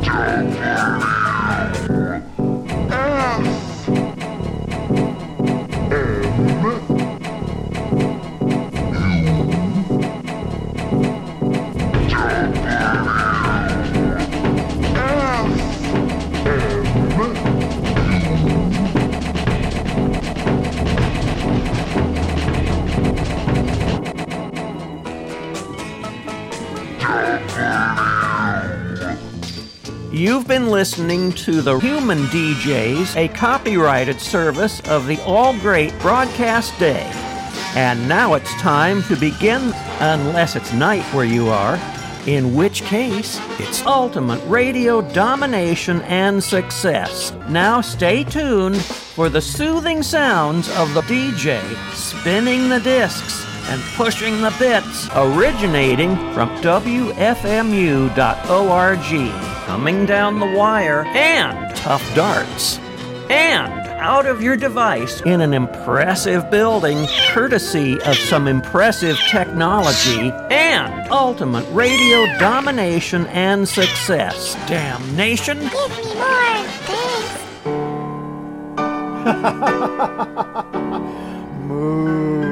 You've been listening to The Human DJs, a copyrighted service of the All Great Broadcast Day. And now it's time to begin, unless it's night where you are, in which case it's ultimate radio domination and success. Now stay tuned for the soothing sounds of the DJ spinning the discs and pushing the bits, originating from WFMU.org, coming down the wire, and tough darts, and out of your device in an impressive building, courtesy of some impressive technology, and ultimate radio domination and success. Damnation! Give me more, thanks. Moo.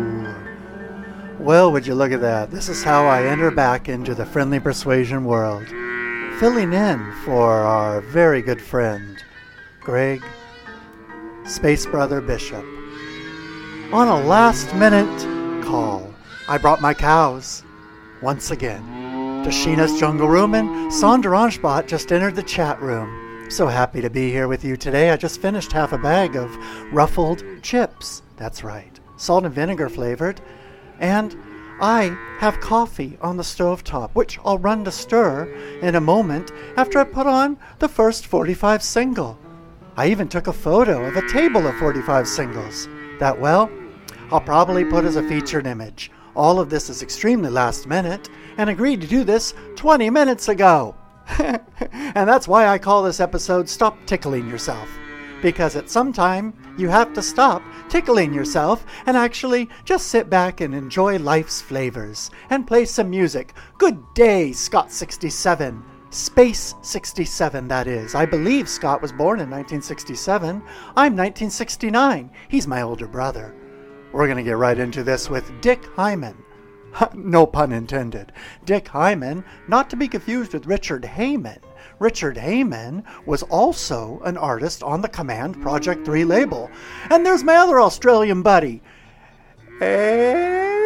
Well, would you look at that? This is how I enter back into the friendly persuasion world. Filling in for our very good friend, Greg Space Brother Bishop. On a last-minute call, I brought my cows once again to Sheena's Jungle Room, and Sandra Anjbot just entered the chat room. So happy to be here with you today. I just finished half a bag of ruffled chips. That's right, salt and vinegar flavored. And I have coffee on the stovetop, which I'll run to stir in a moment after I put on the first 45 single. I even took a photo of a table of 45 singles that, well, I'll probably put as a featured image. All of this is extremely last minute, and agreed to do this 20 minutes ago. And that's why I call this episode Stop Tickling Yourself. Because at some time, you have to stop tickling yourself and actually just sit back and enjoy life's flavors and play some music. Good day, Scott 67. Space 67, that is. I believe Scott was born in 1967. I'm 1969. He's my older brother. We're going to get right into this with Dick Hyman. No pun intended. Dick Hyman, not to be confused with Richard Heyman. Richard Heyman was also an artist on the Command Project 3 label. And there's my other Australian buddy. And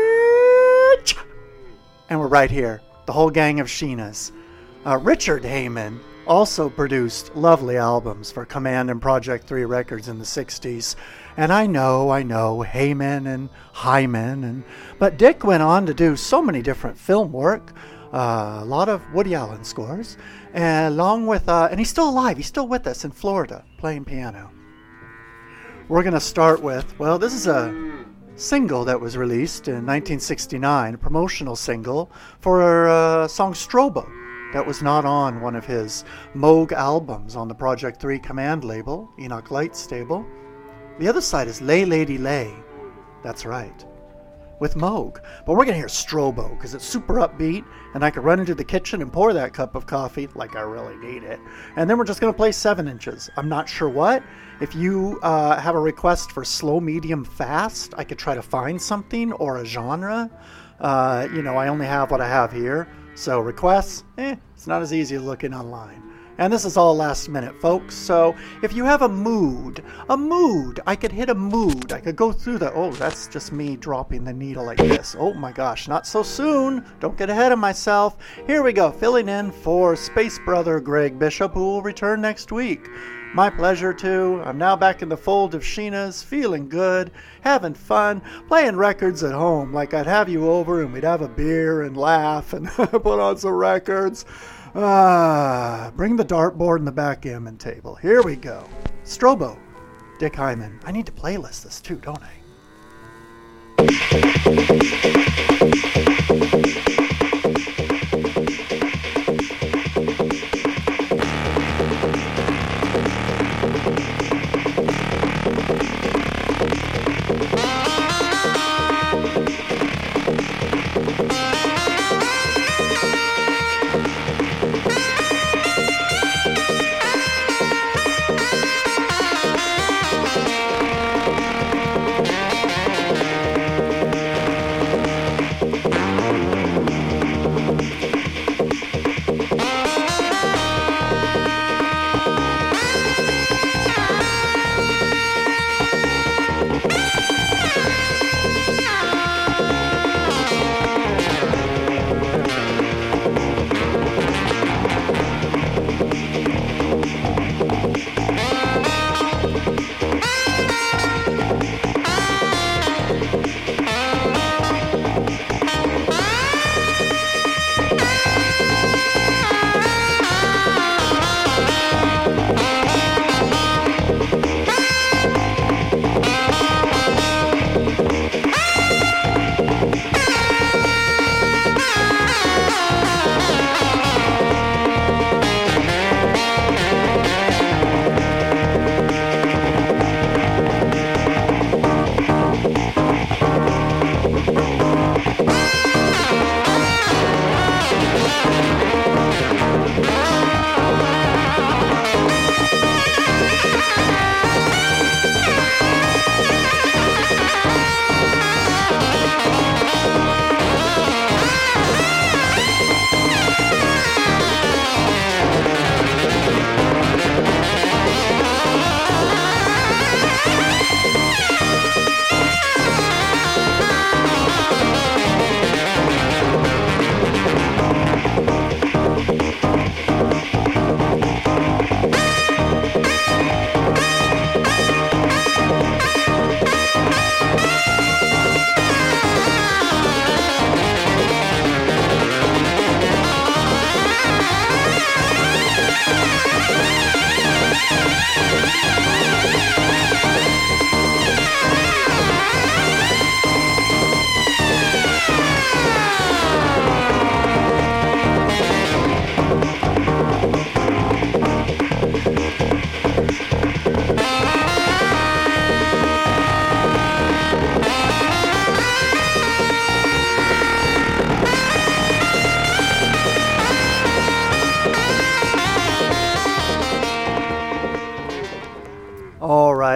we're right here, the whole gang of Sheenas. Richard Heyman also produced lovely albums for Command and Project 3 Records in the 60s. And I know, Heyman and Hyman. But Dick went on to do so many different film work, a lot of Woody Allen scores, along with, and he's still alive, he's still with us in Florida, playing piano. We're going to start with, well, this is a single that was released in 1969, a promotional single for a song Strobo that was not on one of his Moog albums on the Project 3 Command label, Enoch Light stable. The other side is Lay Lady Lay, that's right, with Moog. But we're going to hear Strobo because it's super upbeat, and I could run into the kitchen and pour that cup of coffee like I really need it. And then we're just going to play 7 inches. I'm not sure what. If you have a request for slow, medium, fast, I could try to find something or a genre. I only have what I have here. So requests, it's not as easy as looking online. And this is all last minute, folks. So if you have a mood, I could hit a mood. I could go through the, oh, that's just me dropping the needle like this. Oh my gosh, not so soon. Don't get ahead of myself. Here we go, filling in for Space Brother Greg Bishop, who will return next week. My pleasure too. I'm now back in the fold of Sheena's, feeling good, having fun, playing records at home like I'd have you over and we'd have a beer and laugh and put on some records. Bring the dartboard and the backgammon table. Here we go. Strobo, Dick Hyman. I need to playlist this too, don't I?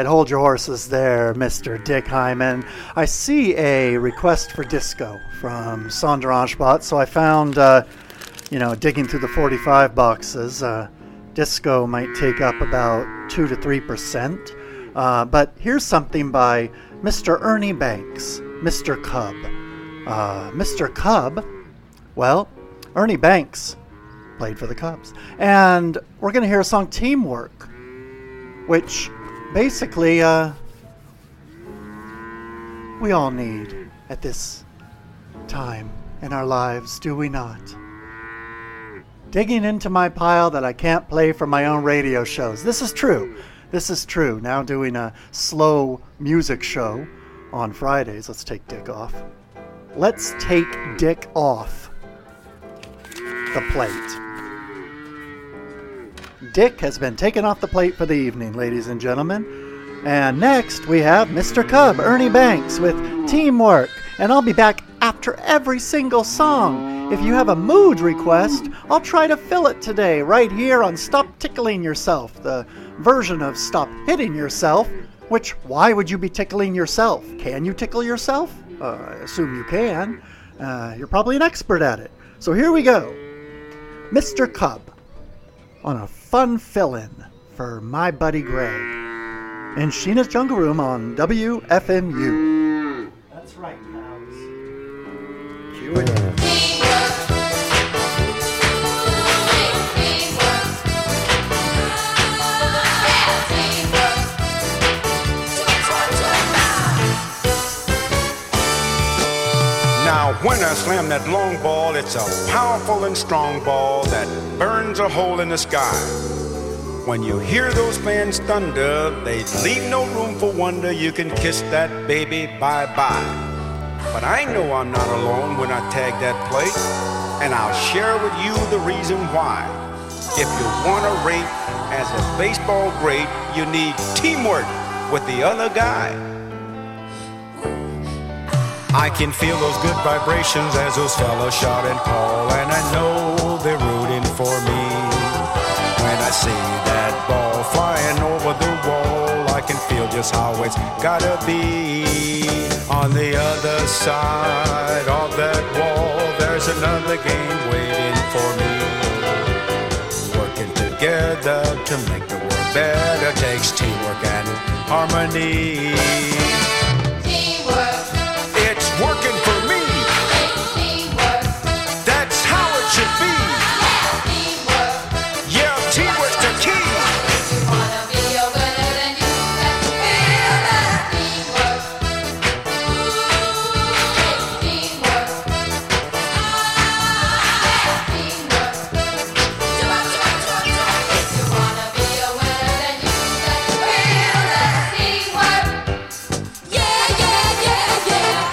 right, hold your horses there, Mr. Dick Hyman. I see a request for disco from Sandra Anspot, so I found, digging through the 45 boxes, disco might take up about 2 to 3%. But here's something by Mr. Ernie Banks, Mr. Cub. Mr. Cub, well, Ernie Banks played for the Cubs. And we're going to hear a song, Teamwork, which basically we all need at this time in our lives, do we not? Digging into my pile that I can't play for my own radio shows. This is true. This is true. Now doing a slow music show on Fridays. Let's take Dick off. Let's take Dick off the plate. Dick has been taken off the plate for the evening, ladies and gentlemen. And next we have Mr. Cub, Ernie Banks with Teamwork. And I'll be back after every single song. If you have a mood request, I'll try to fill it today right here on Stop Tickling Yourself, the version of Stop Hitting Yourself, which, why would you be tickling yourself? Can you tickle yourself? I assume you can. You're probably an expert at it. So here we go. Mr. Cub on a fun fill-in for my buddy Greg in Sheena's Jungle Room on WFMU. That's right, pals. Cue it in. Now, when I slam that long ball, it's a powerful and strong ball that burns a hole in the sky. When you hear those fans thunder, they leave no room for wonder. You can kiss that baby bye-bye. But I know I'm not alone when I tag that play, and I'll share with you the reason why. If you want to rate as a baseball great, you need teamwork with the other guy. I can feel those good vibrations as those fellas shout and call, and I know they're rooting for me. When I see that ball flying over the wall, I can feel just how it's gotta be. On the other side of that wall, there's another game waiting for me. Working together to make the world better takes teamwork and harmony. Working for me. That's how it should be. Yeah, teamwork's the key. If you wanna be a winner, then you got to feel that teamwork. Ooh, teamwork. Teamwork. If you wanna be a winner, then you got to feel that teamwork. Yeah, yeah, yeah, yeah.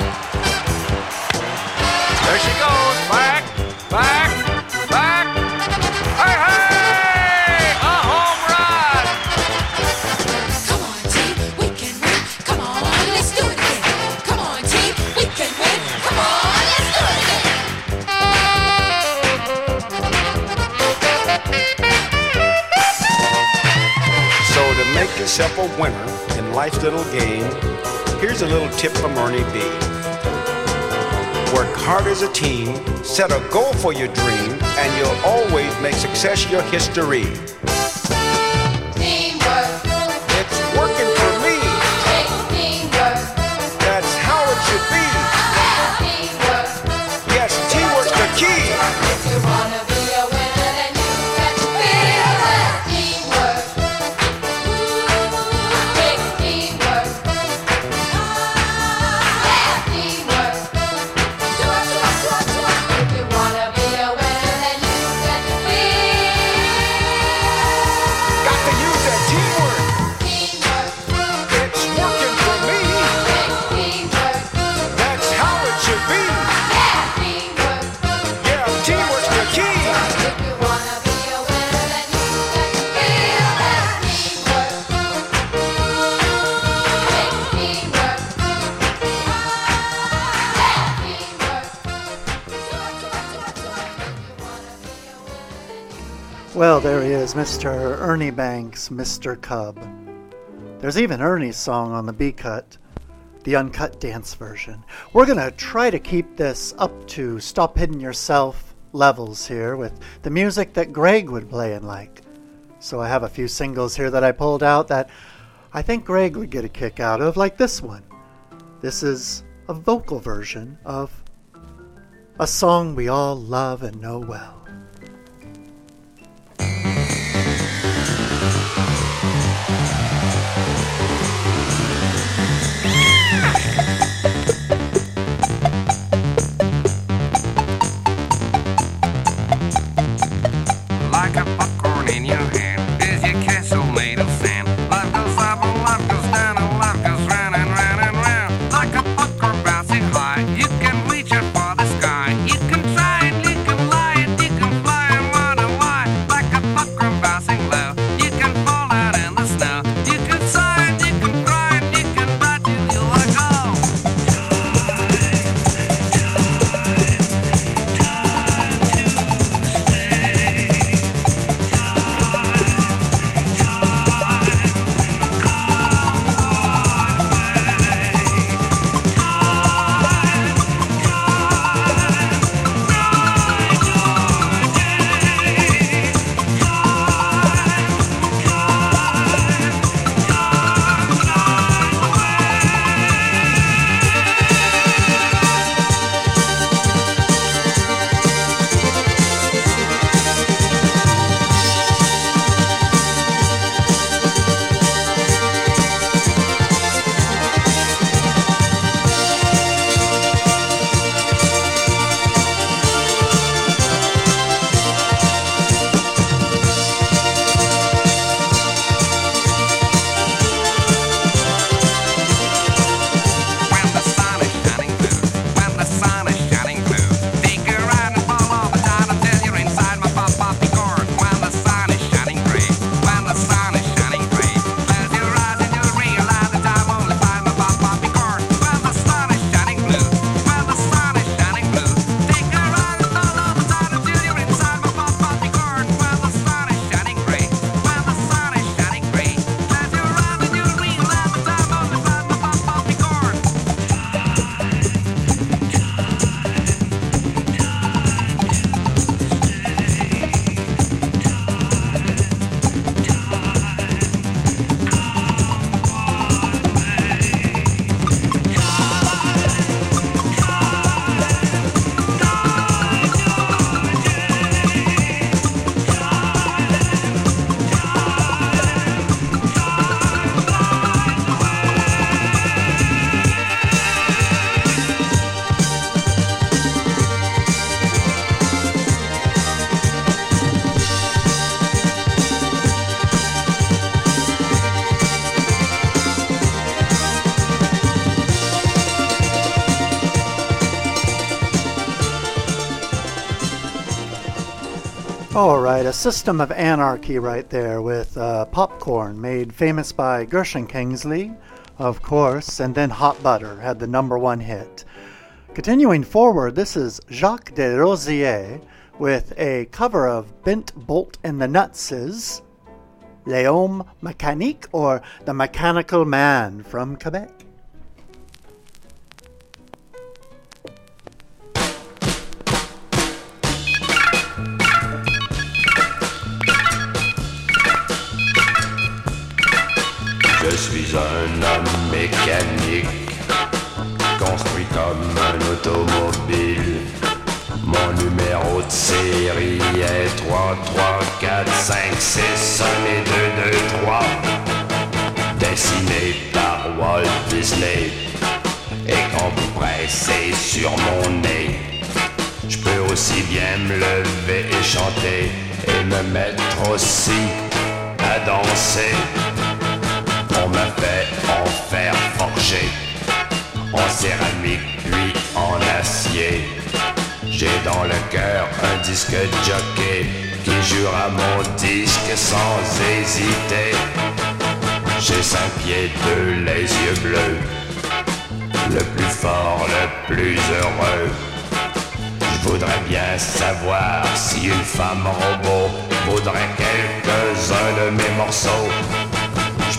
There she goes, back, back, back. Hey, hey, a home run. Come on, team, we can win. Come on, let's do it again. Come on, team, we can win. Come on, let's do it again. So to make yourself a winner in life's little game, here's a little tip from Ernie B. Work hard as a team, set a goal for your dream, and you'll always make success your history. Teamwork. It's working for me. Teamwork. That's how it should be. Teamwork. Yes, teamwork's the key. If you wanna be a winner, then you got to feel that teamwork. Ooh, take teamwork. Teamwork. If you wanna be a winner, then you got to feel. Got to use that teamwork. Teamwork. It's working for me. Teamwork. That's how it should be. Teamwork. Yeah, teamwork's the key. If you wanna be a winner, then you got to feel that teamwork. Well, there he is, Mr. Ernie Banks, Mr. Cub. There's even Ernie's song on the B-cut, the uncut dance version. We're going to try to keep this up to Stop Hitting Yourself levels here with the music that Greg would play and like. So I have a few singles here that I pulled out that I think Greg would get a kick out of, like this one. This is a vocal version of a song we all love and know well. Like a popcorn in your hand is your castle made of sand. Life goes up and life goes down and life goes round and round and round. Like a popcorn bouncing high, you can reach it for the sky. You can try it, you can lie it, you can fly and run and why. Like a popcorn bouncing low, you can fall out in the snow. You can sigh it, you can cry it, you can die till you let go. Alright, a System of Anarchy right there with Popcorn, made famous by Gershon Kingsley, of course, and then Hot Butter had the #1 hit. Continuing forward, this is Jacques Desrosiers with a cover of Bent Bolt and the Nutses, L'Homme Mécanique, or The Mechanical Man from Quebec. Je suis un homme mécanique, construit comme un automobile. Mon numéro de série est 3, 3, 4, 5, 6, 1 et 2, 2, 3. Dessiné par Walt Disney et qu'on vous presser sur mon nez. Je peux aussi bien me lever et chanter et me mettre aussi à danser. On me fait en fer forgé, en céramique puis en acier. J'ai dans le cœur un disque jockey qui jouera mon disque sans hésiter. J'ai 5 pieds 2, les yeux bleus, le plus fort, le plus heureux. Je voudrais bien savoir si une femme robot voudrait quelques-uns de mes morceaux. Je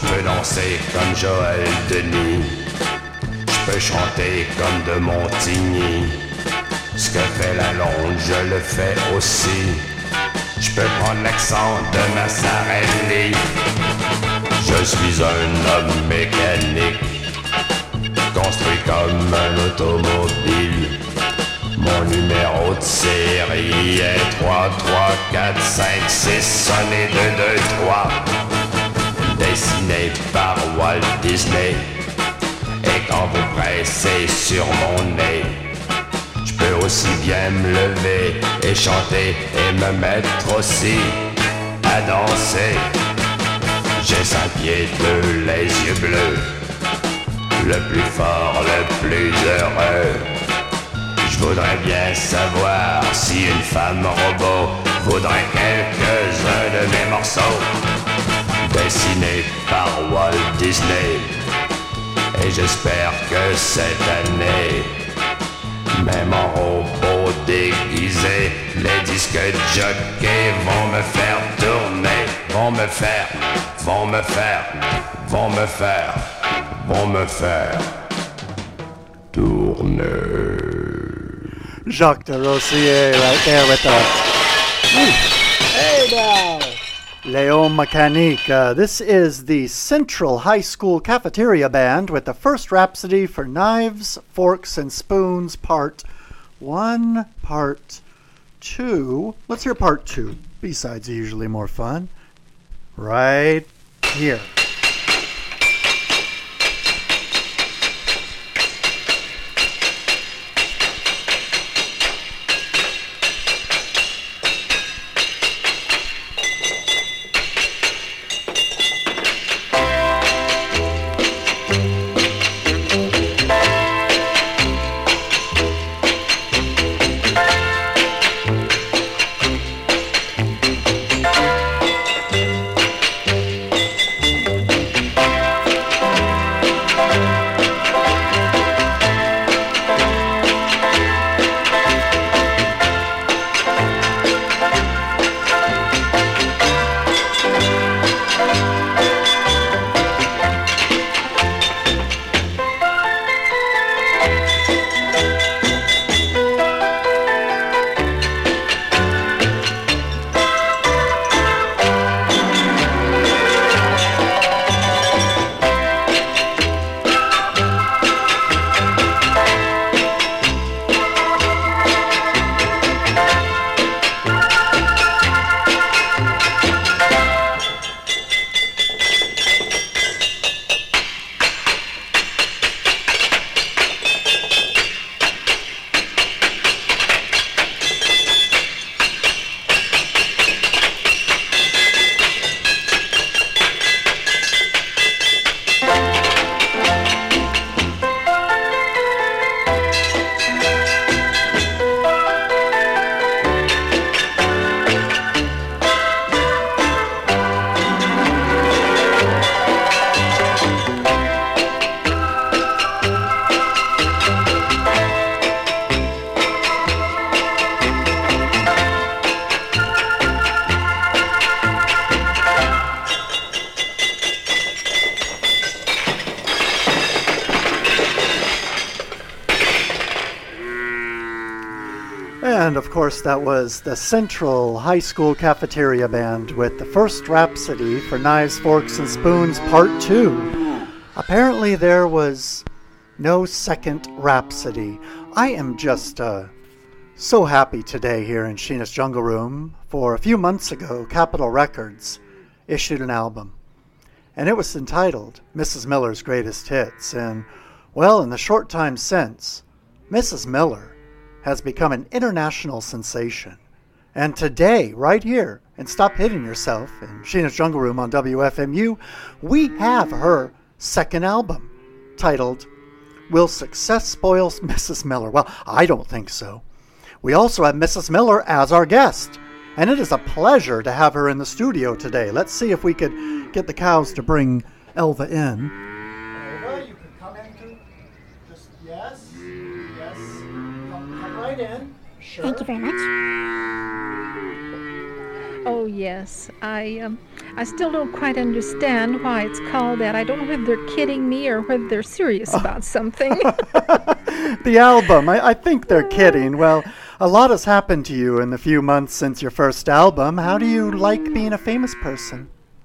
peux danser comme Joël Denis. Je peux chanter comme de Montigny. Ce que fait la Londe, je le fais aussi. Je peux prendre l'accent de Massarelli. Je suis un homme mécanique, construit comme un automobile. Mon numéro de série est 3, 3, 4, 5, 6, sonné 2, 2, 3. Dessiné par Walt Disney. Et quand vous pressez sur mon nez, je peux aussi bien me lever et chanter et me mettre aussi à danser. J'ai 5 pieds 2, les yeux bleus, le plus fort, le plus heureux. Je voudrais bien savoir si une femme robot voudrait quelques-uns de mes morceaux, dessinés par Walt Disney. Et j'espère que cette année, même en robot déguisé, les disques jockeys vont me faire tourner, vont me faire tourner. Jacques de Rossier right there with the... Hey now! Léon Mécanique. This is the Central High School Cafeteria Band with the first Rhapsody for Knives, Forks, and Spoons, Part 1, Part 2. Let's hear Part 2. B-sides are usually more fun. Right here. And of course that was the Central High School Cafeteria Band with the first Rhapsody for Knives, Forks, and Spoons Part 2. Apparently there was no second Rhapsody. I am just so happy today here in Sheena's Jungle Room. For a few months ago, Capitol Records issued an album, and it was entitled Mrs. Miller's Greatest Hits. And, well, in the short time since, Mrs. Miller has become an international sensation. And today, right here, and Stop Hitting Yourself in Sheena's Jungle Room on WFMU, we have her second album, titled Will Success Spoil Mrs. Miller? Well, I don't think so. We also have Mrs. Miller as our guest, and it is a pleasure to have her in the studio today. Let's see if we could get the cows to bring Elva in. Elva, you can come in too. Just, yes. Come right in. Sure. Thank you very much. Oh yes, I I still don't quite understand why it's called that. I don't know whether they're kidding me or whether they're serious about something. The album, I think they're kidding. Well, a lot has happened to you in the few months since your first album. How do you like being a famous person?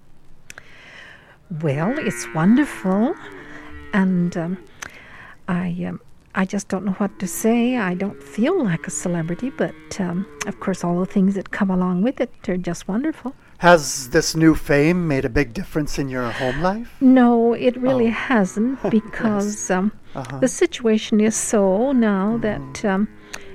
Well, it's wonderful, and I just don't know what to say. I don't feel like a celebrity, but of course all the things that come along with it are just wonderful. Has this new fame made a big difference in your home life? No, it really hasn't, because the situation is so now that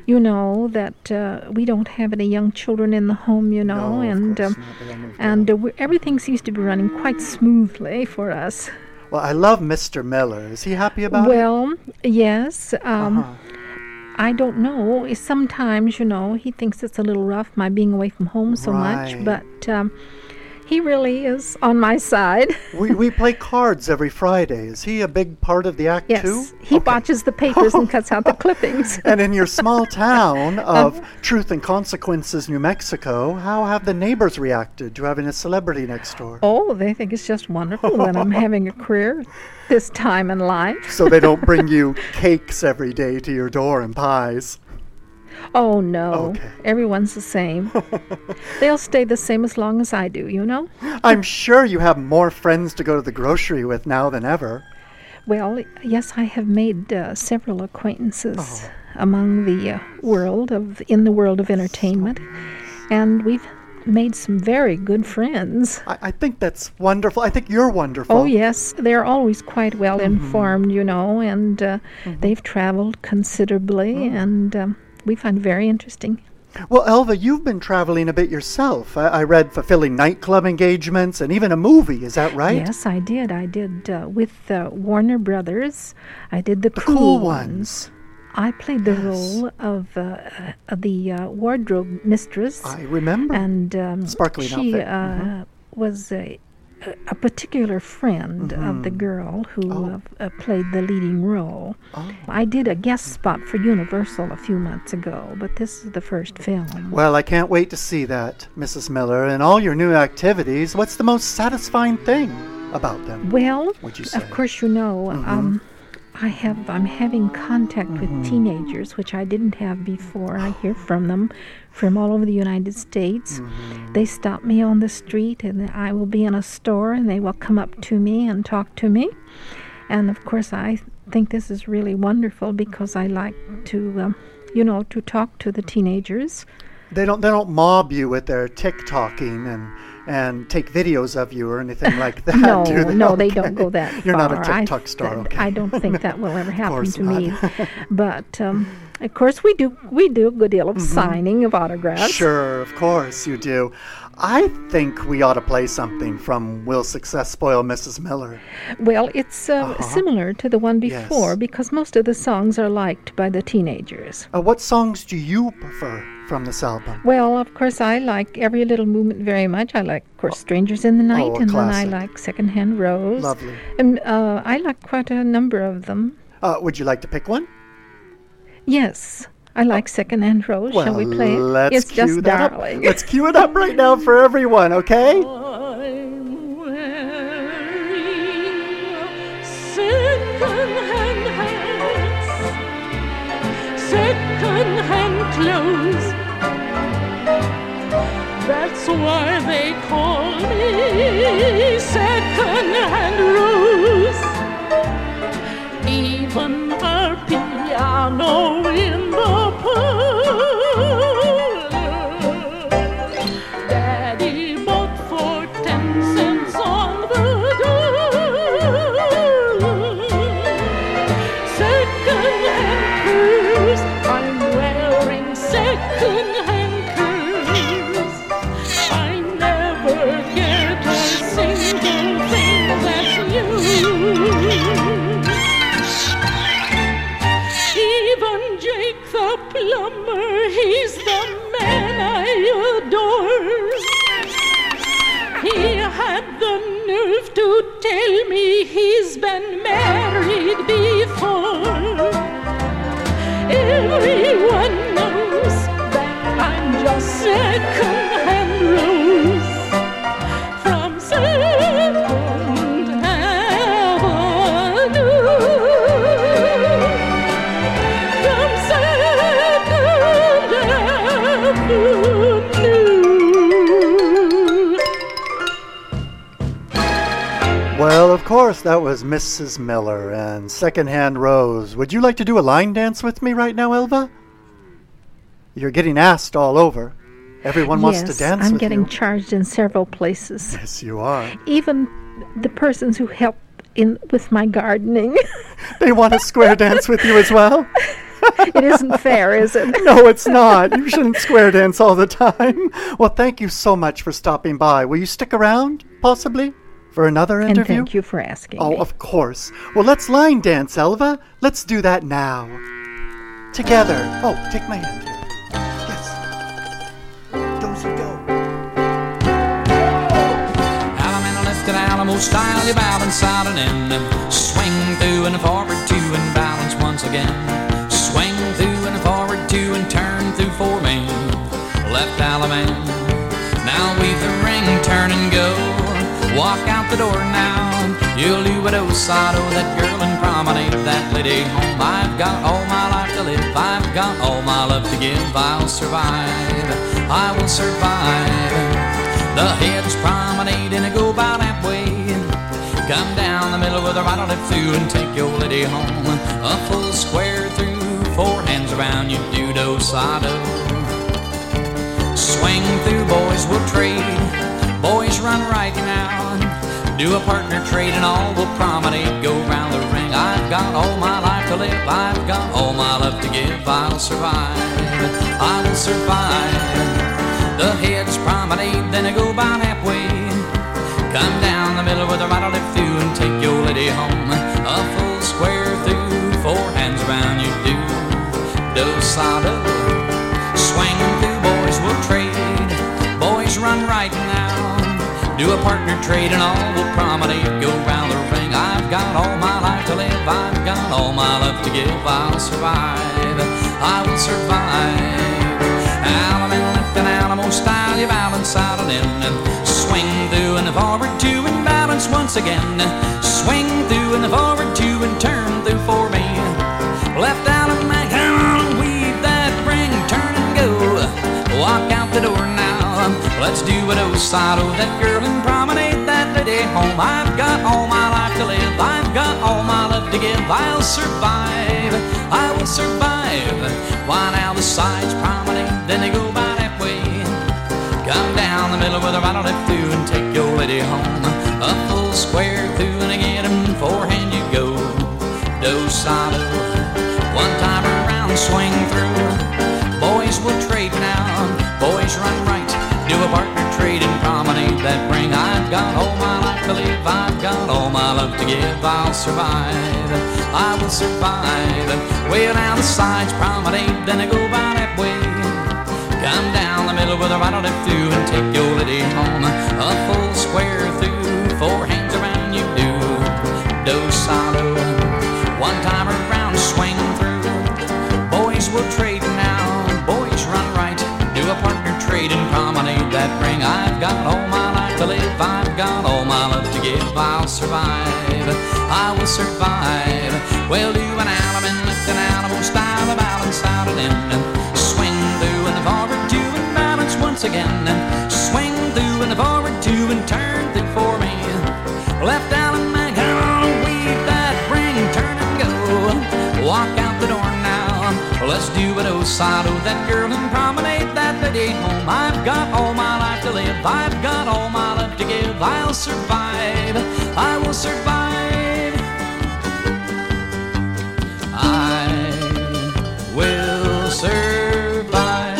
we don't have any young children in the home, No, of course not. They all moved out. everything seems to be running quite smoothly for us. Well, I love Mr. Miller. Is he happy about it? Well, yes. I don't know. Sometimes, he thinks it's a little rough, my being away from home so much, Right. but he really is on my side. We play cards every Friday. Is he a big part of the act too? Yes, he botches the papers and cuts out the clippings. And in your small town of Truth and Consequences, New Mexico, how have the neighbors reacted to having a celebrity next door? Oh, they think it's just wonderful that I'm having a career this time in life. So they don't bring you cakes every day to your door and pies. Oh, no. Okay. Everyone's the same. They'll stay the same as long as I do, I'm sure you have more friends to go to the grocery with now than ever. Well, yes, I have made several acquaintances among the in the world of entertainment, and we've made some very good friends. I think that's wonderful. I think you're wonderful. Oh, yes, they're always quite well informed, and they've traveled considerably, and we find it very interesting. Well, Elva, you've been traveling a bit yourself. I read fulfilling nightclub engagements and even a movie. Is that right? Yes, I did. I did with Warner Brothers. I did the Cool Ones. I played the role of the wardrobe mistress. I remember. And Sparkling she outfit. Was a particular friend of the girl who played the leading role. I did a guest spot for Universal a few months ago, but this is the first film. Well, I can't wait to see that, Mrs. Miller. And all your new activities, what's the most satisfying thing about them? Well, What'd you say? of course, I'm having contact with teenagers, which I didn't have before. I hear from them from all over the United States. They stop me on the street, and I will be in a store, and they will come up to me and talk to me. And of course, I think this is really wonderful because I like to, to talk to the teenagers. They don't mob you with their TikToking and take videos of you or anything like that, No, do they? no, they Okay. don't go that You're far. not a TikTok star, okay. I don't think that will ever happen course to me. not. But of course, we do a good deal of signing of autographs. Sure, of course you do. I think we ought to play something from Will Success Spoil Mrs. Miller? Well, it's similar to the one before Yes. because most of the songs are liked by the teenagers. What songs do you prefer from this album? Well, of course, I like Every Little Movement very much. I like, of course, Strangers in the Night, a and then I classic. like Secondhand Rose. Lovely. And I like quite a number of them. Would you like to pick one? Yes, I like Secondhand Rose. Shall we play it? Let's It's cue just that darling. up. Let's cue it up right now for everyone, okay? I'm wearing second-hand hats, second-hand clothes. That's why they call me second-hand Rose. Even our piano in the parlor, Daddy bought for 10 cents on the dollar. Second-hand curves, I'm wearing second-hand curves. I never get a single thing that's new. Even Jake the plumber, he's the man I adore. He had the nerve to tell me he's been married before. Everyone knows that I'm just second-hand Rose. From Yes, that was Mrs. Miller and Secondhand Rose. Would you like to do a line dance with me right now, Elva? You're getting asked all over. Everyone wants to dance I'm with getting you. charged in several places. Yes, you are. Even the persons who help with my gardening. They want a square dance with you as well? It isn't fair, is it? No, it's not. You shouldn't square dance all the time. Well, thank you so much for stopping by. Will you stick around, possibly, for another interview? And thank you for asking Oh, me. of course. Well, let's line dance, Elva. Let's do that now. Together. Oh, take my hand here. Yes. Dozy do. Alabama lifted Alamo style, you balance out and in. Swing through and forward to and balance once again. Swing through and forward to and turn through for me. Left Alabama. Now weave the ring, turn and go. Walk out the door now. You'll do what Osado, that girl and promenade that lady home. I've got all my life to live. I've got all my love to give. I'll survive. I will survive. The head's promenade and I go by that way. Come down the middle with a right on it through and take your lady home. A full square through, four hands around you, do Osado. Swing through, boys will trade. Boys run right now. Do a partner trade and all will promenade. Go round the ring. I've got all my life to live. I've got all my love to give. I'll survive. I will survive. The head's promenade, then I go by halfway. Come down the middle with a right on it through and take your lady home. A full square through, four hands around you, do Osado. Swing through, boys will trade. Boys run right now. Do a partner trade and all will promenade. Go round the ring. I've got all my life to live. I've got all my love to give. I'll survive. I will survive. Alabama left and Alamo style, you balance out and in. Swing through and forward to and balance once again. Swing through and forward to and turn through for me. Left Alabama, come on, weave that ring, turn and go. Walk out the door now. Let's do it, Osado, that girl and promenade that lady home. I've got all my life to live. I've got all my love to give. I'll survive. I will survive. Why now the sides promenade, then they go by that way. Come down the middle with a right on it through and take your lady home. A full square through and again and forehand you go. Osado. One time around, swing through. Boys will trade now. Boys run right. Do a partner trade and promenade that ring. I've got all my life to live. I've got all my love to give. I'll survive. I will survive. Way down the sides promenade, then I go by that way. Come down the middle with a right on it through and take your lady home. A full square through, four hands around you, do Osado. One time around, swing through. Boys will trade now. Boys run right. Do a partner trade and promenade that ring. I've got all my life to live. I've got all my love to give. I'll survive. I will survive. Well, do an Alabama lift an Alamo style, a balance out and in. Swing through and forward to and balance once again. Swing through and forward to and turn through for me. Left Alabama, come on, weave that ring, turn and go. Walk out the door now. Let's do it, Osado, that girl and promenade that lady home. I've got all my life to live. I've got all my love to give. I'll survive. I will survive. I will survive.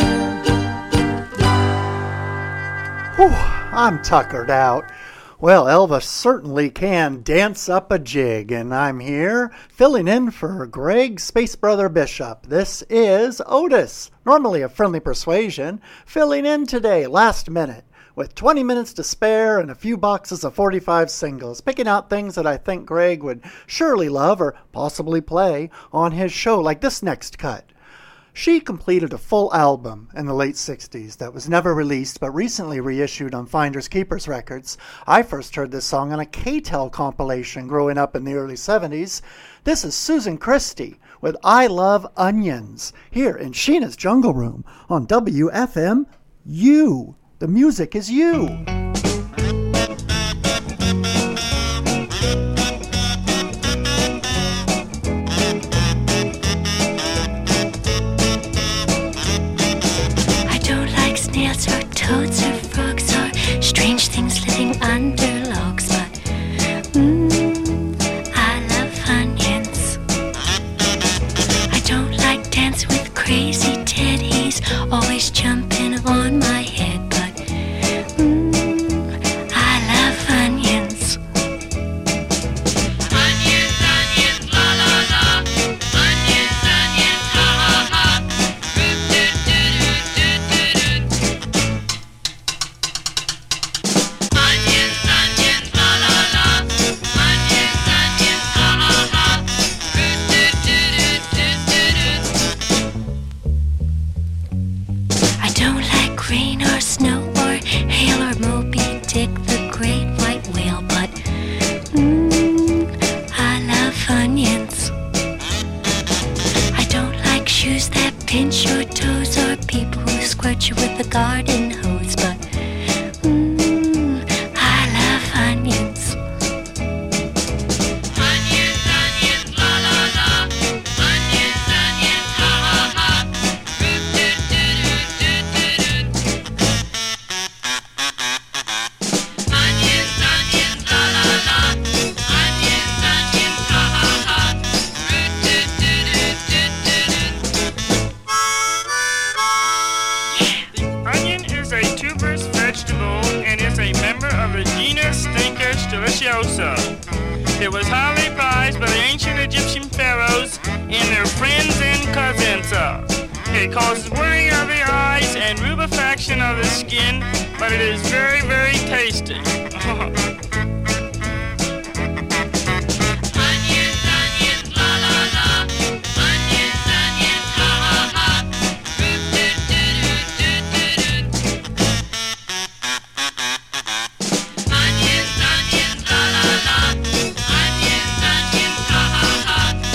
Whew, I'm tuckered out. Well, Elva certainly can dance up a jig, and I'm here filling in for Greg Space Brother Bishop. This is Otis, normally of Friendly Persuasion, filling in today, last minute, with 20 minutes to spare and a few boxes of 45 singles, picking out things that I think Greg would surely love or possibly play on his show, like this next cut. She completed a full album in the late 60s that was never released but recently reissued on Finders Keepers Records. I first heard this song on a K-Tel compilation growing up in the early 70s. This is Susan Christie with I Love Onions here in Sheena's Jungle Room on WFM. You. The music is you. toads or frogs or strange things living under logs, but I love onions. I don't like dance with crazy Ted, he's always jumping on my head, but I love onions. Onions, onions, la la la. Onions, onions, ha ha ha. Onions, onions, la la la. Onions, onions, ha ha ha. I don't like rain or snow or hail or Moby Dick, the great white whale, but I love onions. I don't like shoes that pinch your toes or people who squirt you with a garden hose, but I love onions. Onions, onions, la la la. Onions, onions, ha ha ha. Onions, onions, la la la. Onions, onions, ha ha ha. Onion is a tuberous vegetable and is a member of the genus Stinkers deliciosa. It was highly prized by the ancient Egyptian pharaohs and their friends and cousins. It causes worrying of the eyes and rubefaction of the skin, but it is very, very tasty. Onions, onions, la la la. Onions, onions, ha ha ha. Onions, onions, la la la. Onions, onions, ha ha ha.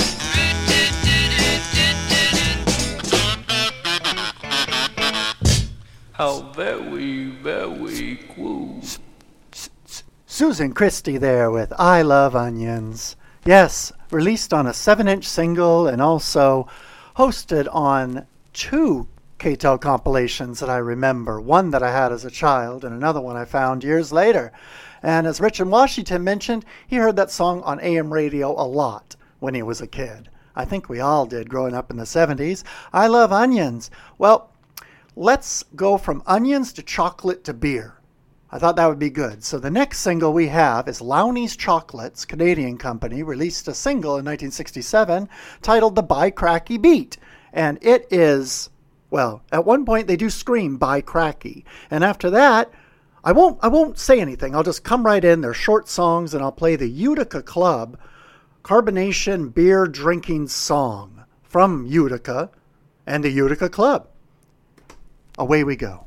How very, very cool. Susan Christie there with I Love Onions. Yes, released on a 7-inch single and also hosted on 2 K-Tel compilations that I remember. One that I had as a child and another one I found years later. And as Richard Washington mentioned, he heard that song on AM radio a lot when he was a kid. I think we all did growing up in the 70s. I Love Onions. Well, let's go from onions to chocolate to beer. I thought that would be good. So the next single we have is Lowney's Chocolates, Canadian company, released a single in 1967 titled The By Cracky Beat. And it is, well, at one point they do scream By Cracky. And after that, I won't say anything. I'll just come right in. They're short songs and I'll play the Utica Club Carbonation Beer Drinking Song from Utica and the Utica Club. Away we go.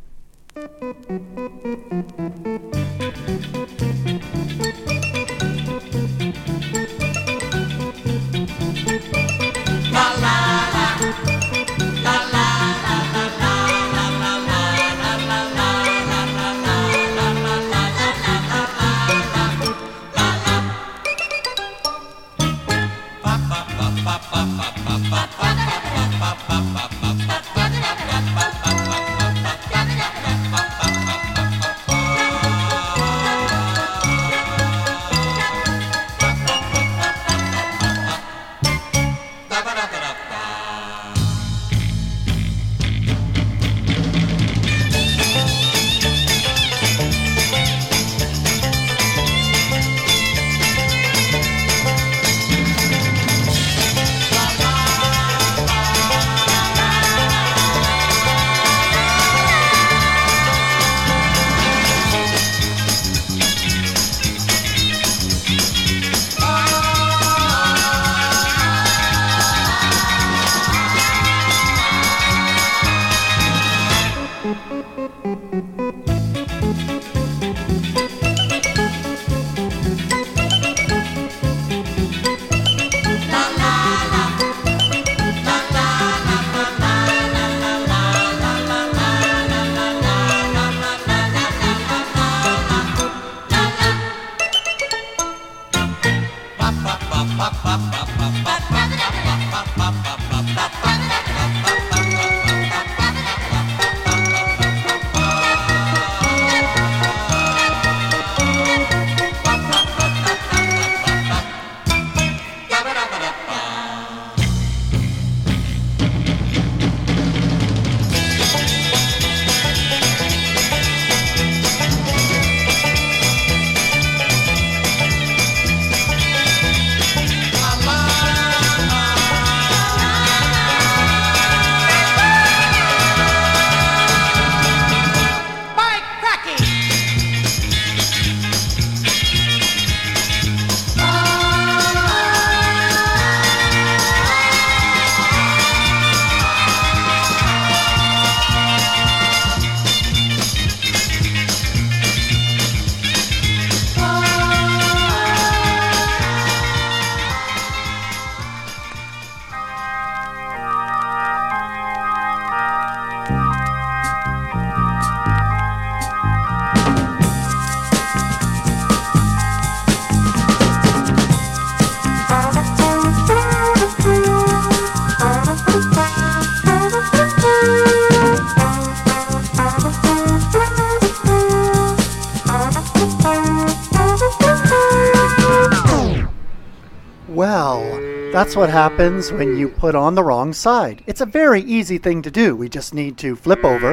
That's what happens when you put on the wrong side. It's a very easy thing to do. We just need to flip over.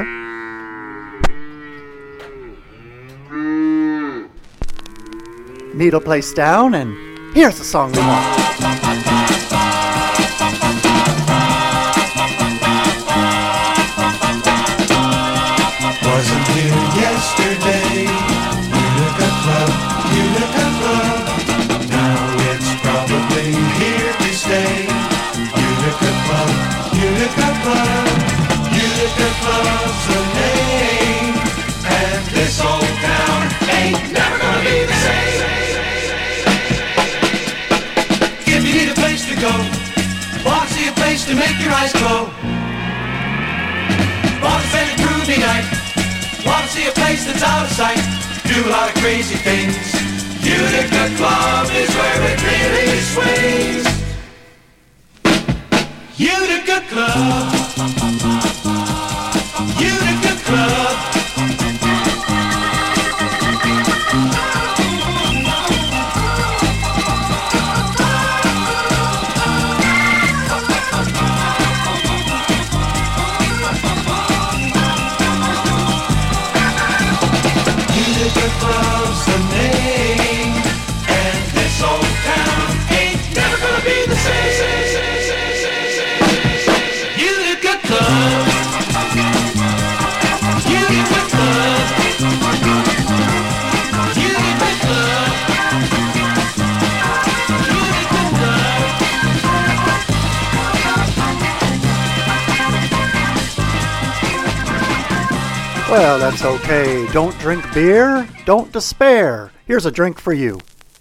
Needle placed down, and here's the song we want. Wasn't here yesterday. Utica Club, Utica Club. Now it's probably here to stay. Utica Club, Utica Club. Utica Club's the name. And this old town ain't never gonna be the same. If you need a place to go, want to see a place to make your eyes glow. Want to spend a groovy night. Want to see a place that's out of sight. Do a lot of crazy things. Utica Club is where it really swings. Utica Club. Utica Club. Utica Club's the name, and this old town ain't never gonna be the same. Utica Club, Utica Club, Utica Club, Utica Club. Well, that's okay. Don't drink beer, don't despair. Here's a drink for you.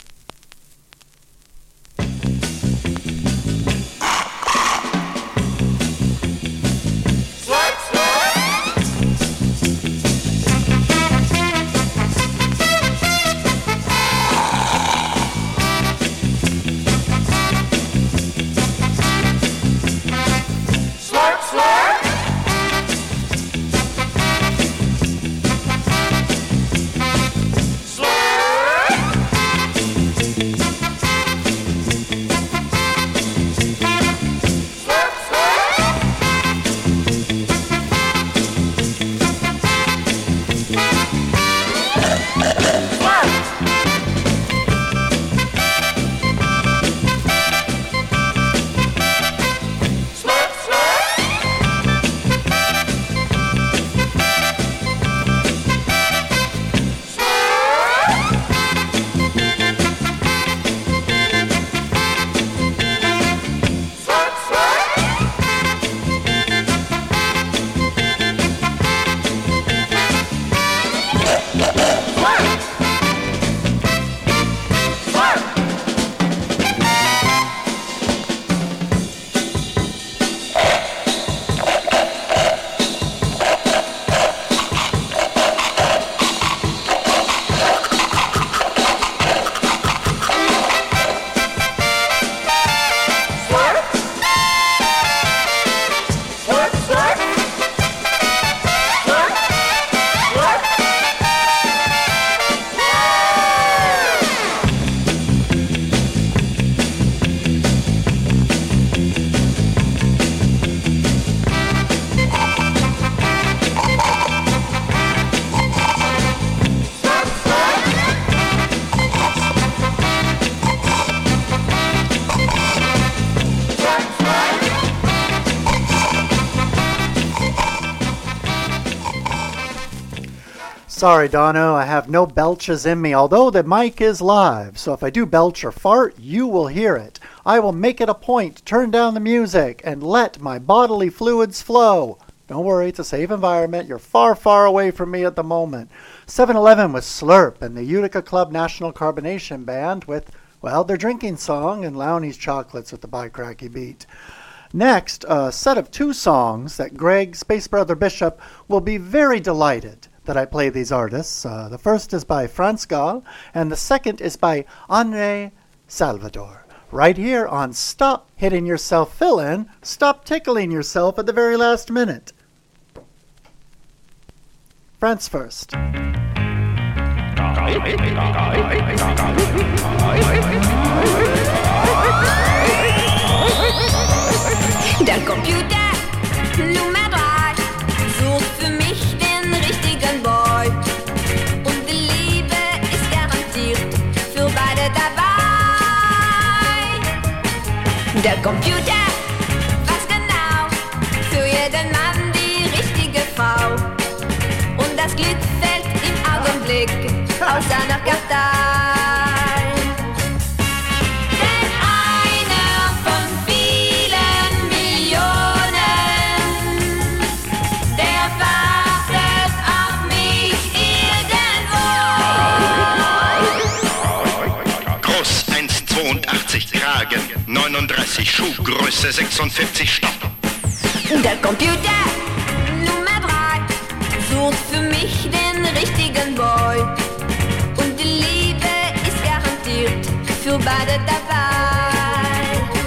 Sorry, Dono, I have no belches in me, although the mic is live. So if I do belch or fart, you will hear it. I will make it a point to turn down the music and let my bodily fluids flow. Don't worry, it's a safe environment. You're far, far away from me at the moment. 7-Eleven with Slurp and the Utica Club National Carbonation Band with, well, their drinking song and Lowney's Chocolates with the Bi-Cracky beat. Next, a set of two songs that Greg, Space Brother Bishop, will be very delighted that I play these artists. The first is by Franz Gall, and the second is by Andre Salvador. Right here on Stop Hitting Yourself Fill-In, Stop Tickling Yourself at the very last minute. Franz first. Der Computer weiß genau für jeden Mann die richtige Frau. Und das Glück fällt im Augenblick aus seiner Kartei. Denn einer von vielen Millionen, der wartet auf mich irgendwo. Groß 1,82 Kragen, 39 Schuhgröße, 46 Stock. Der Computer Nummer 3 sucht für mich den richtigen Boy. Und die Liebe ist garantiert für beide dabei.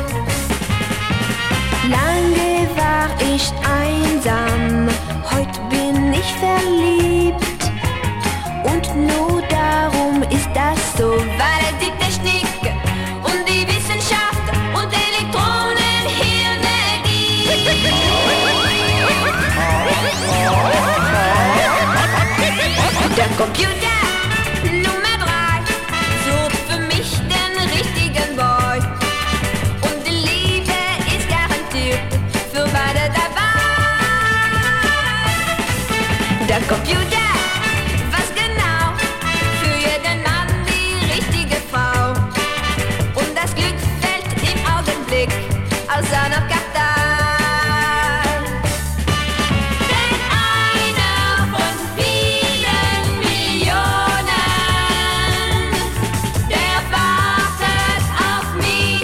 Lange war ich einsam, heute bin ich verliebt. Und nur darum ist das so, weil die Technik und die Wissenschaft und Elektronenhirne gibt. Der Computer Nummer 3 sucht für mich den richtigen Boy. Und die Liebe ist garantiert für beide dabei. Der Computer weiß genau für jeden Mann die richtige Frau. Und das Glück fällt im Augenblick aus seiner Kartei. Denn einer von vielen Millionen, der wartet auf mich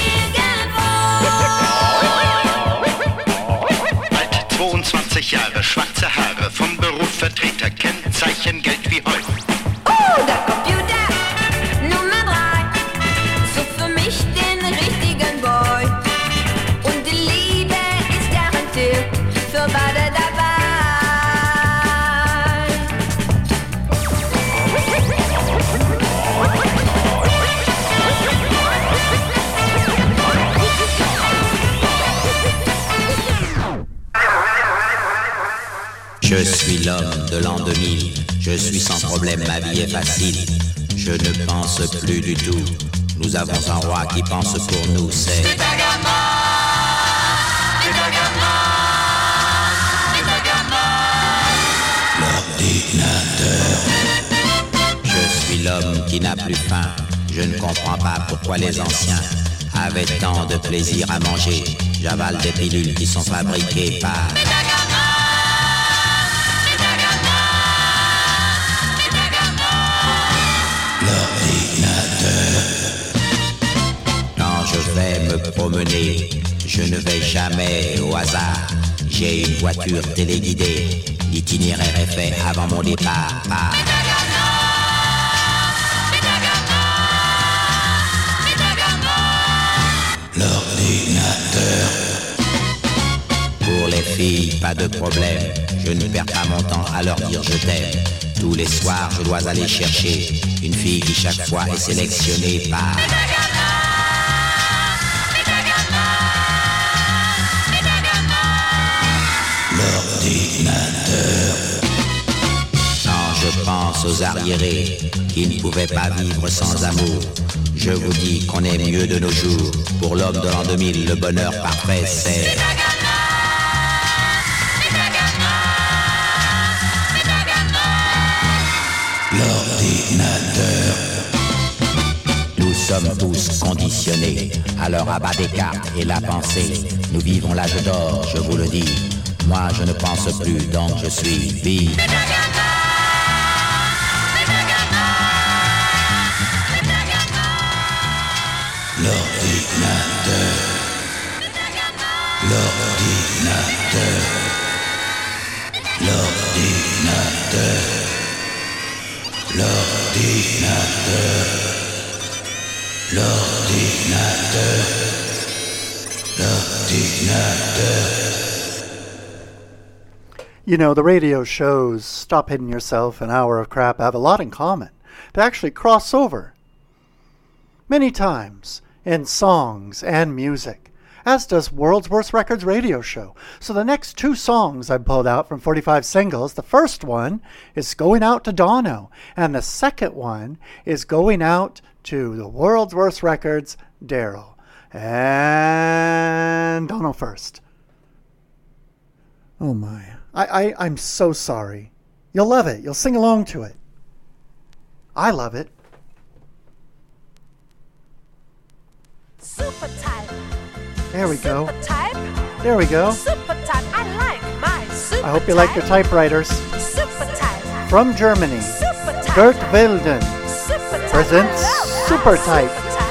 irgendwo. Alt 22 Jahre, schwarze Haare, vom Beruf Vertreter, Kennzeichen Geld wie Heu. Der Computer Nummer 3 sucht für mich den richtigen Boy. Und die Liebe ist garantiert für beide dabei. Je suis l'homme de l'an 2000, je suis sans problème, ma vie est facile. Je ne pense plus du tout, nous avons un roi qui pense pour nous, c'est... L'ordinateur. Je suis l'homme qui n'a plus faim, je ne comprends pas pourquoi les anciens avaient tant de plaisir à manger. J'avale des pilules qui sont fabriquées par... Quand je vais me promener, je ne vais jamais au hasard. J'ai une voiture téléguidée, l'itinéraire est fait avant mon départ. L'ordinateur. Pour les filles, pas de problème, je ne perds pas mon temps à leur dire je t'aime. Tous les soirs, je dois aller chercher une fille qui chaque fois est sélectionnée par... L'ordinateur. Quand je pense aux arriérés qui ne pouvaient pas vivre sans amour, je vous dis qu'on est mieux de nos jours. Pour l'homme de l'an 2000, le bonheur parfait, c'est... L'ordinateur. Nous sommes tous conditionnés à leur abat des cartes et la pensée. Nous vivons l'âge d'or, je vous le dis. Moi je ne pense plus, donc je suis vide. L'ordinateur. L'ordinateur. L'ordinateur. L'ordinateur. L'ordinateur. L'ordinateur. You know, the radio shows Stop Hitting Yourself and Hour of Crap have a lot in common. They actually cross over many times in songs and music, as does World's Worst Records radio show. So the next two songs I pulled out from 45 singles, the first one is Going Out to Dono, and the second one is Going Out to the World's Worst Records, Daryl. And Donald first. Oh my. I'm so sorry. You'll love it. You'll sing along to it. I love it. Super type. There we go. Super type. There we go. Super type. I like my super I hope you like your typewriters. Super type. From Germany, Super type. Gert Wilden Super type. presents I love my Super Type.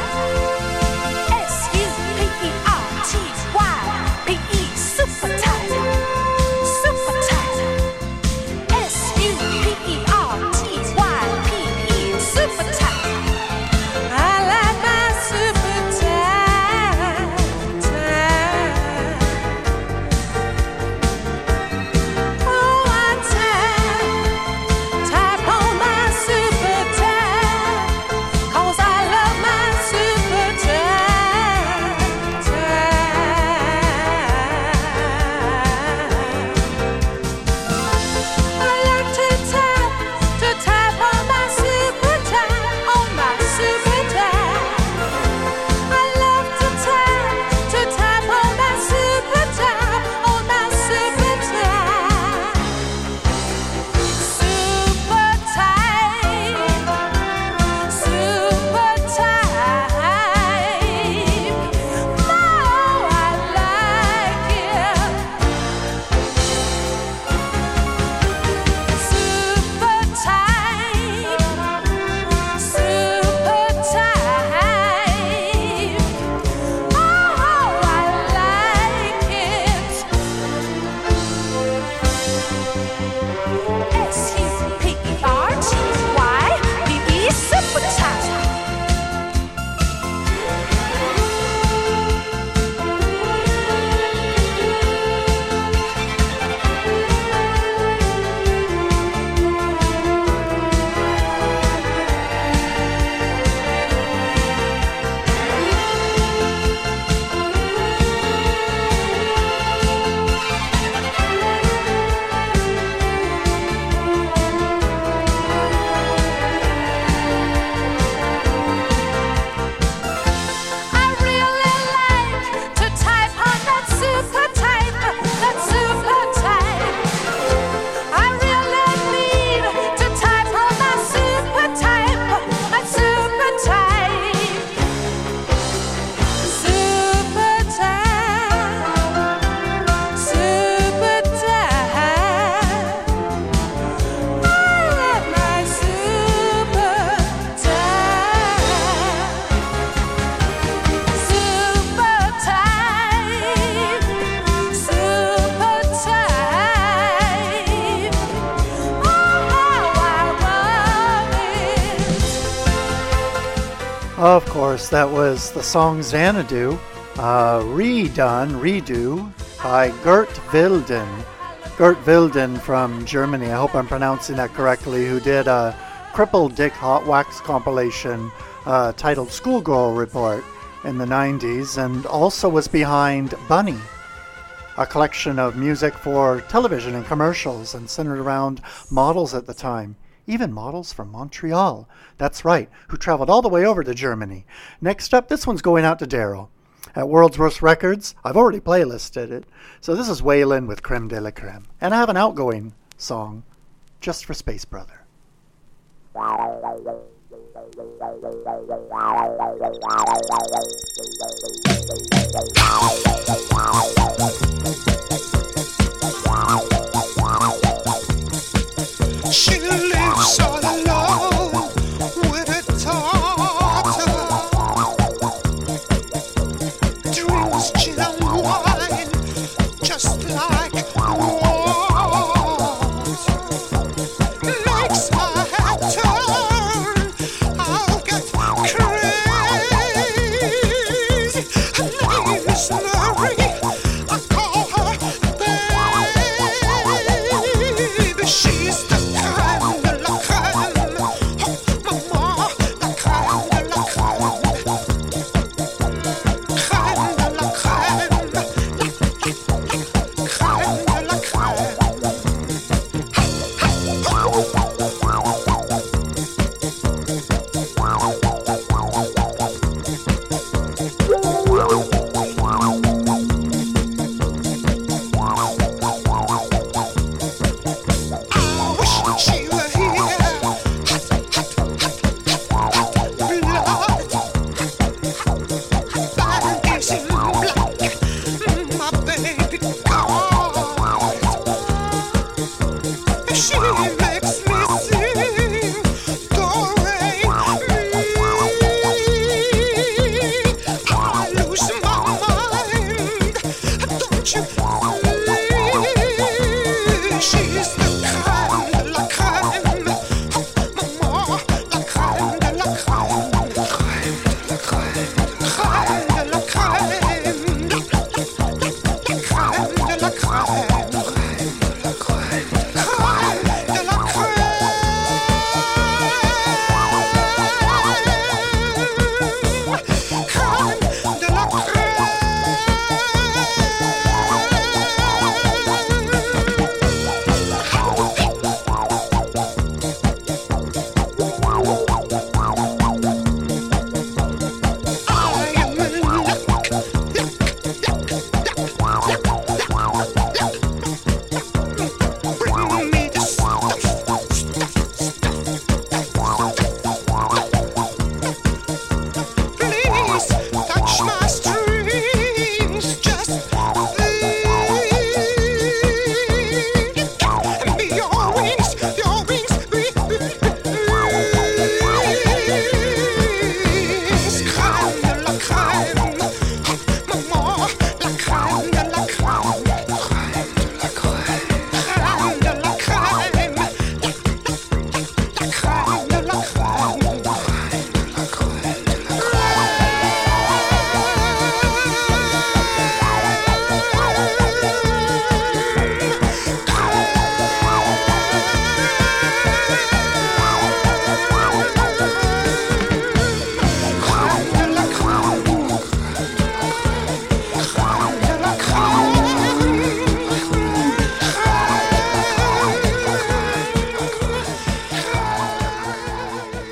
S-U-P-E-R-T-Y-P-E. Super type. Super type. S-U-P-E-R-T-Y-P-E. Super type. I like my super type. Oh, I type on my super type. 'Cause I love my super type. I like to type on my super type, on my super type. I love to type on my super type, on my super type. Super type, super type. Oh, I like it. Super type, super type. Oh, I like it. S-U-P-E-R-T-Y-P-E. Super type. I really like to type on that super type, that super type. I really need to type on that super type, that super type. Super type, super type. I love my super type. Super type, super type. Oh, how I love it. Of course, that was the song Xanadu, redo by Gert Wilden. Gert Wilden from Germany, I hope I'm pronouncing that correctly, who did a Crippled Dick Hot Wax compilation titled Schoolgirl Report in the 90s, and also was behind Bunny, a collection of music for television and commercials, and centered around models at the time. Even models from Montreal. That's right, who traveled all the way over to Germany. Next up, this one's going out to Daryl. At World's Worst Records, I've already playlisted it. So this is Waylon with Creme de la Creme. And I have an outgoing song just for Space Brother. She lives all alone with a daughter. Drinks gin and wine just like water. Likes my hat turn, I'll get crazy. Her name is Marie, I call her baby. She's the crème de la crème.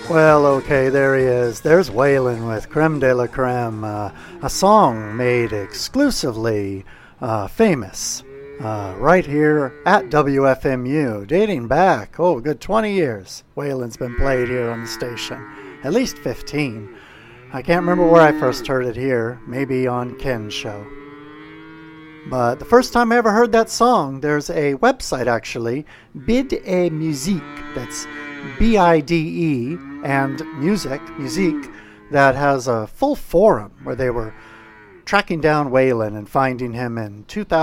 Well, okay, there he is. There's Waylon with Creme de la Creme, a song made exclusively famous right here at WFMU, dating back, a good 20 years. Waylon's been played here on the station, at least 15. I can't remember where I first heard it here, maybe on Ken's show. But the first time I ever heard that song, there's a website actually, Bide Musique, that's BIDE, and musique, that has a full forum where they were tracking down Waylon and finding him in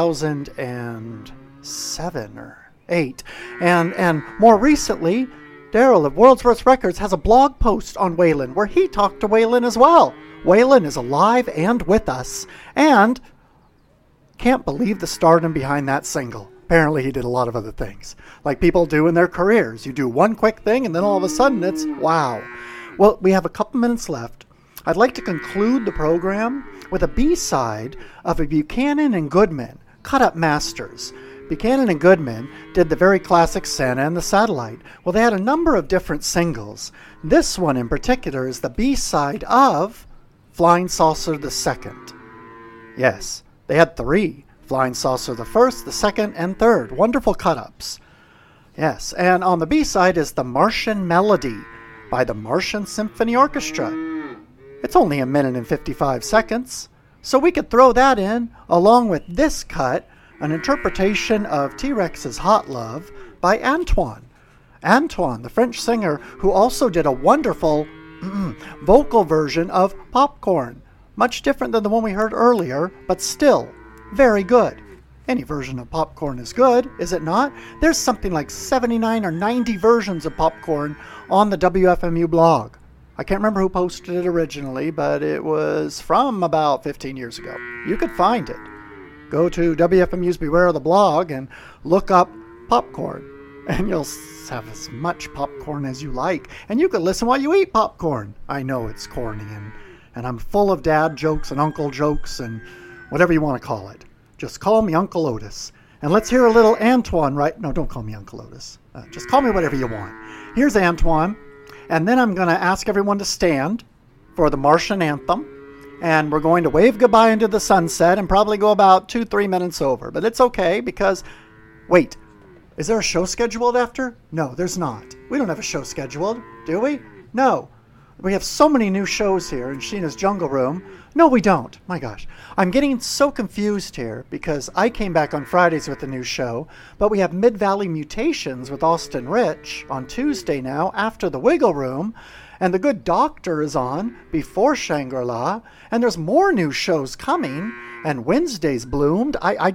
2007 or 8. And more recently, Daryl of World's Worst Records has a blog post on Waylon where he talked to Waylon as well. Waylon is alive and with us, and can't believe the stardom behind that single. Apparently he did a lot of other things, like people do in their careers. You do one quick thing and then all of a sudden it's wow. Well, we have a couple minutes left. I'd like to conclude the program with a B-side of a Buchanan and Goodman, Cut Up Masters. Buchanan and Goodman did the very classic Santa and the Satellite. Well, they had a number of different singles. This one in particular is the B-side of Flying Saucer the Second. Yes, they had 3. Flying Saucer the First, the Second, and Third. Wonderful cut-ups. Yes, and on the B-side is The Martian Melody by the Martian Symphony Orchestra. It's only 1 minute and 55 seconds, so we could throw that in along with this cut, an interpretation of T-Rex's Hot Love by Antoine. Antoine, the French singer who also did a wonderful vocal version of Popcorn. Much different than the one we heard earlier, but still very good. Any version of Popcorn is good, is it not? There's something like 79 or 90 versions of Popcorn on the WFMU blog. I can't remember who posted it originally, but it was from about 15 years ago. You could find it. Go to WFMU's Beware of the blog and look up Popcorn, and you'll have as much popcorn as you like. And you can listen while you eat popcorn. I know it's corny, and I'm full of dad jokes and uncle jokes and whatever you want to call it. Just call me Uncle Otis. And let's hear a little Antoine, right? No, don't call me Uncle Otis. Just call me whatever you want. Here's Antoine. And then I'm going to ask everyone to stand for the Martian Anthem. And we're going to wave goodbye into the sunset and probably go about 2-3 minutes over. But it's okay because, wait, is there a show scheduled after? No, there's not. We don't have a show scheduled, do we? No. We have so many new shows here in Sheena's Jungle Room. No, we don't. My gosh. I'm getting so confused here because I came back on Fridays with a new show, but we have Mid-Valley Mutations with Austin Rich on Tuesday now after the Wiggle Room, and The Good Doctor is on before Shangri-La, and there's more new shows coming, and Wednesday's bloomed. I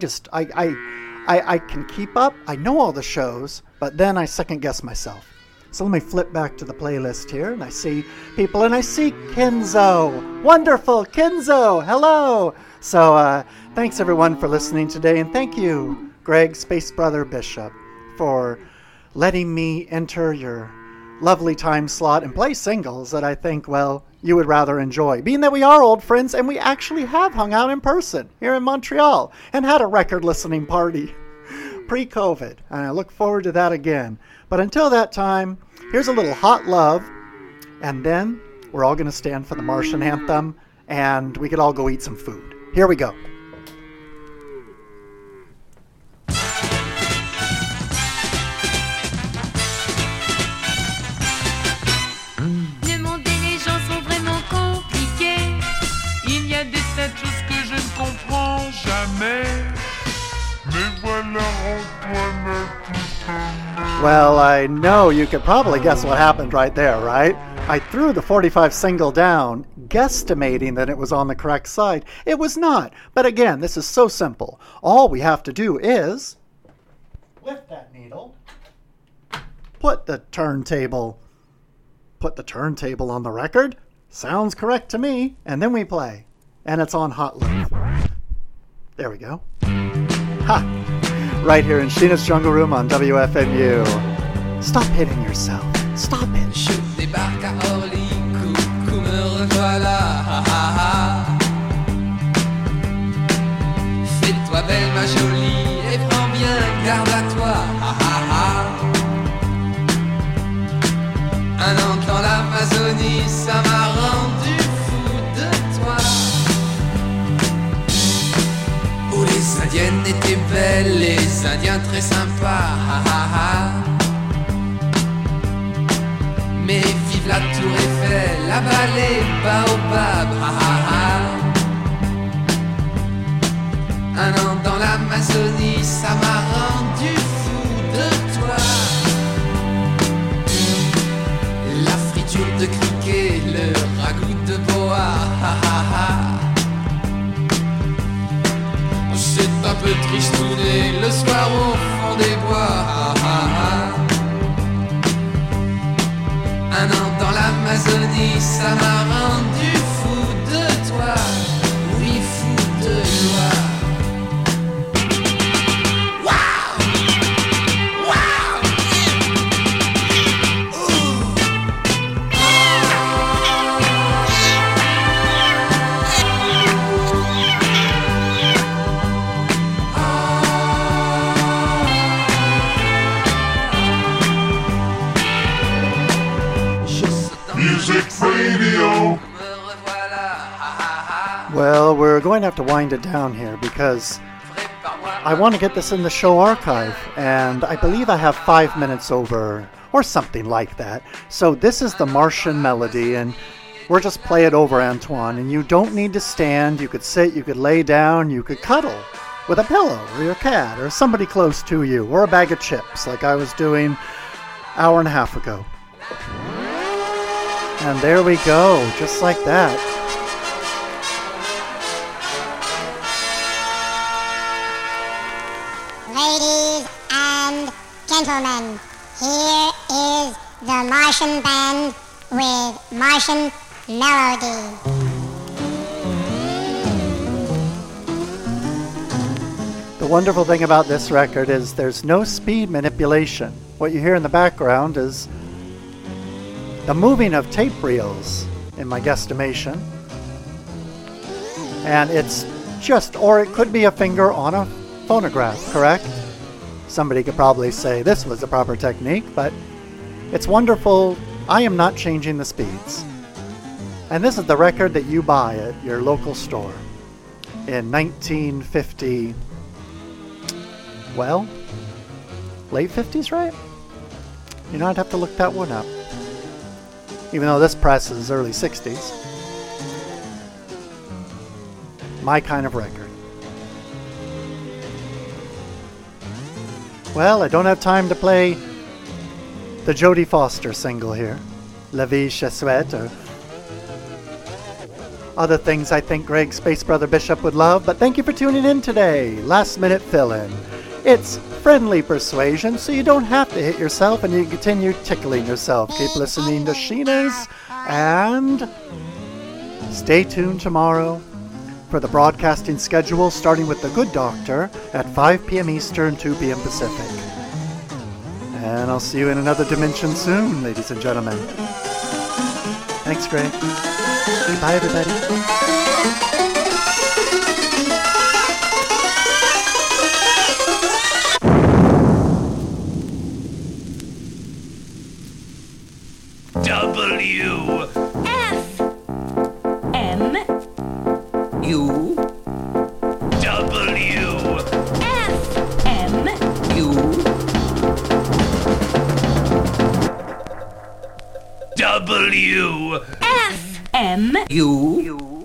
can keep up. I know all the shows, but then I second guess myself. So let me flip back to the playlist here, and I see people, and I see Kenzo. Wonderful, Kenzo. Hello. So thanks, everyone, for listening today, and thank you, Greg, Space Brother Bishop, for letting me enter your lovely time slot and play singles that I think, well, you would rather enjoy. Being that we are old friends, and we actually have hung out in person here in Montreal and had a record listening party pre-COVID, and I look forward to that again. But until that time, here's a little Hot Love, and then we're all going to stand for the Martian Anthem, and we could all go eat some food. Here we go. Le monde et les gens sont vraiment compliqués. Il y a des tas de choses que je ne comprends jamais. Mais voilà Antoinette. Well, I know you could probably guess what happened right there, right? I threw the 45 single down, guesstimating that it was on the correct side. It was not. But again, this is so simple. All we have to do is lift that needle, put the turntable on the record. Sounds correct to me. And then we play. And it's on Hot Love. There we go. Ha! Right here in Sheena's Jungle Room on WFMU. Stop hitting yourself. Stop it. Je débarque à Orly, coucou, me revoilà, ha ha ha. Fais-toi belle ma jolie, et prends bien garde à toi, ha ha ha. Un an dans l'Amazonie. belles, les Indiens très sympas. Mais vive la tour Eiffel, là-bas les baobabs. Un an dans l'Amazonie, ça m'a rendu fou de toi. La friture de criquet, le ragoût de boa. C'est un peu tristouné le soir au fond des bois. Un an dans l'Amazonie, ça m'a rendu fou de toi. Oui, fou de toi. Well, we're going to have to wind it down here because I want to get this in the show archive, and I believe I have 5 minutes over, or something like that. So this is the Martian Melody, and we're just play it over, Antoine, and you don't need to stand. You could sit, you could lay down, you could cuddle with a pillow, or your cat, or somebody close to you, or a bag of chips, like I was doing an hour and a half ago. And there we go, just like that. Ladies and gentlemen, here is the Martian Band with Martian Melody. The wonderful thing about this record is there's no speed manipulation. What you hear in the background is the moving of tape reels, in my guesstimation. And it's just, or it could be a finger on a phonograph, correct? Somebody could probably say this was the proper technique, but it's wonderful. I am not changing the speeds. And this is the record that you buy at your local store in 1950, well, late 50s, right? You know, I'd have to look that one up. Even though this press is early 60s. My kind of record. Well, I don't have time to play the Jodie Foster single here. La Vie Chez Sweat, or other things I think Greg Space Brother Bishop would love, but thank you for tuning in today. Last minute fill-in. It's friendly persuasion, so you don't have to hit yourself and you can continue tickling yourself. Keep listening to Sheena's, and stay tuned tomorrow for the broadcasting schedule, starting with The Good Doctor at 5 p.m. Eastern, 2 p.m. Pacific. And I'll see you in another dimension soon, ladies and gentlemen. Thanks, Greg. Bye, everybody. W F M U W F M U W F M U